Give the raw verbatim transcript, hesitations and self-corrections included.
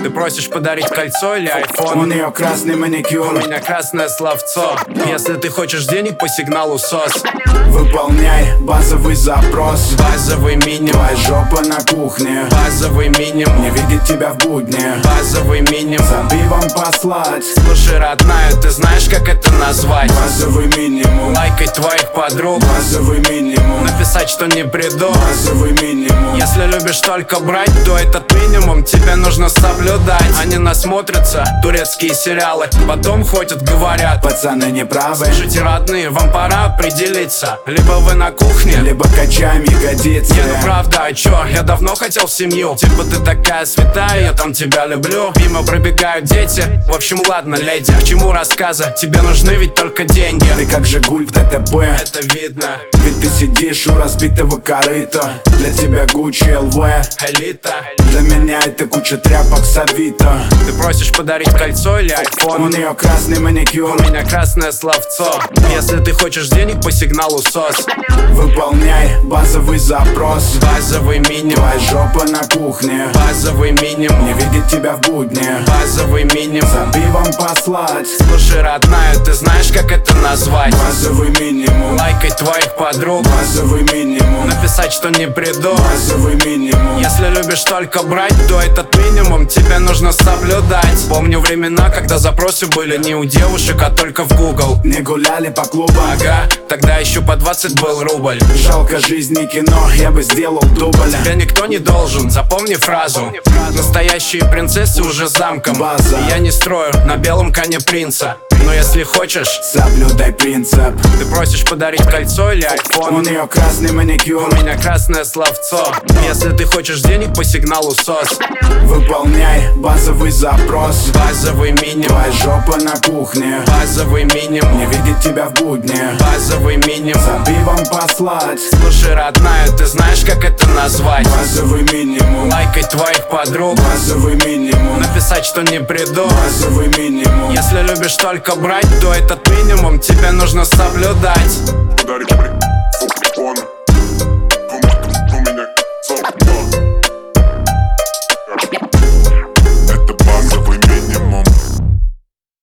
Ты просишь подарить кольцо или айфон? У нее красный маникюр, У меня красное словцо. Если ты хочешь денег по сигналу сос, выполняй базовый запрос. базовый минимум, Твоя жопа на кухне, базовый минимум, не видит тебя в будни. базовый минимум. За пивом послать, Слушай, родная, ты знаешь, как это назвать? базовый минимум, Лайкать твоих подруг, базовый минимум, написать, что не приду. базовый минимум. Если любишь только брать, то этот минимум тебе нужно соблюдать. Они насмотрятся, турецкие сериалы, потом ходят, говорят: Пацаны не правы, слушайте, родные, вам пора определиться. Либо вы на кухне, либо качаем ягодицы. не, ну правда, а чё? Я давно хотел в семью. Типа ты такая святая, я там тебя люблю. Мимо пробегают дети. В общем, ладно, леди, к чему рассказа? Тебе нужны ведь только деньги. Ты как Жигуль в ДТП, Это видно, ведь ты сидишь у разбитого корыта. Для тебя Гуччи, эл вэ, элита. для меня это куча тряпок с Авито. Ты просишь подарить кольцо или У айфон? нее красный маникюр, У меня красное словцо. Если ты хочешь денег по сигналу сос, выполняй базовый запрос. базовый минимум, Твоя жопа на кухне, базовый минимум, не видит тебя в будни. базовый минимум. За пивом послать, Слушай, родная, ты знаешь, как это назвать? базовый минимум, Лайкать твоих подруг, базовый минимум, написать, что не приду. базовый минимум. Если любишь только брать, то этот минимум тебе нужно соблюдать. Помню времена, когда запросы были не у девушек, а только в Google. Не гуляли по клубам, Ага, тогда еще по двадцать был рубль. жалко жизни кино, я бы сделал дубль. Тебя никто не должен, запомни фразу. Настоящие принцессы уже замком. База. И я не строю на белом коне принца. Но если хочешь, Соблюдай принцип. ты просишь подарить кольцо или У айфон? нее красный маникюр, У меня красное словцо. Если ты хочешь денег по сигналу сос, выполняй базовый запрос. базовый минимум, Твоя жопа на кухне, базовый минимум, не видит тебя в будни. базовый минимум. За пивом послать, Слушай, родная, ты знаешь, как это назвать? базовый минимум, Лайкать твоих подруг, базовый минимум, написать, что не приду. базовый минимум. Если любишь только брать, то этот минимум тебе нужно соблюдать. Подарить